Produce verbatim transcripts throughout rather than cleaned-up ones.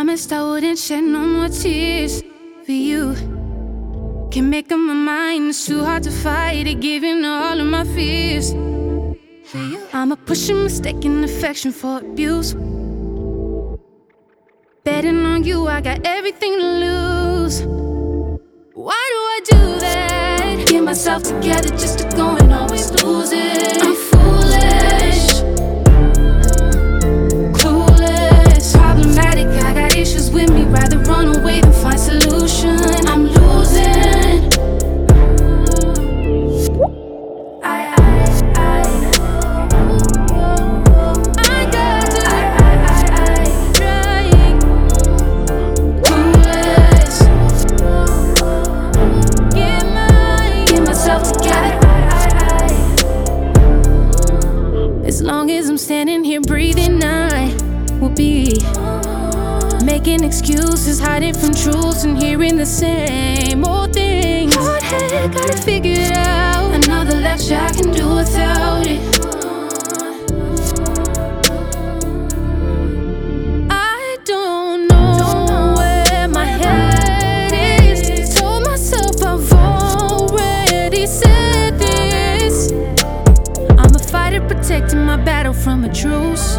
Promised I wouldn't shed no more tears for you. Can't make up my mind, it's too hard to fight it, giving all of my fears for you. I'm a pushing mistaken affection for abuse. Betting on you, I got everything to lose. Why do I do that? Get myself together just to go and always lose it. I'm foolish, clueless, problematic. I got issues with me, rather run away than find solution. I'm losing. I, I, I, I got to, I, I, I, I, trying, clueless. Get my, get myself together. I, I, I. As long as I'm standing here breathing, I will be making excuses, hiding from truths, and hearing the same old things. Hard head, gotta figure it out. Another lecture I can do without it. I don't know where my head is. Told myself I've already said this. I'm a fighter protecting my battle from a truce.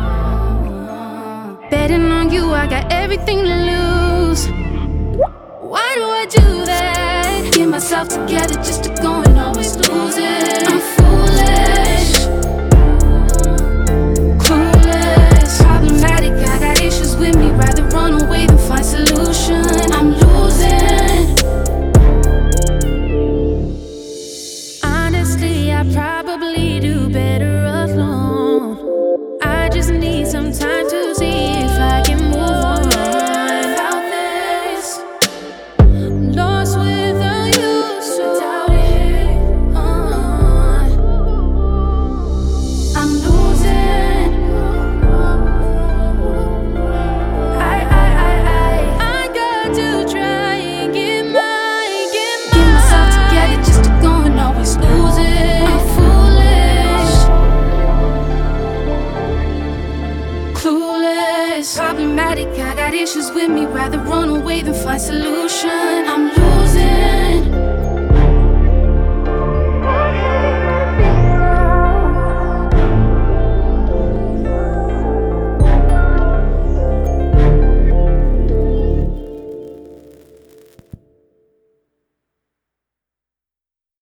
Betting on you, I got everything to lose. Why do I do that? Get myself together just to go and always lose it. I'm foolish, clueless, problematic. I got issues with me, rather run away than find solution. I'm losing. Honestly, I probably do better alone. I just need some time to see if I can move on. Without this, I'm lost without you, so doubt it. Uh, I'm losing. I, I, I, I, I got to try and get my, get my, get myself together just to go and always lose it. I'm foolish, clueless, problematic. I got issues with me, rather run away than find solution. I'm losing.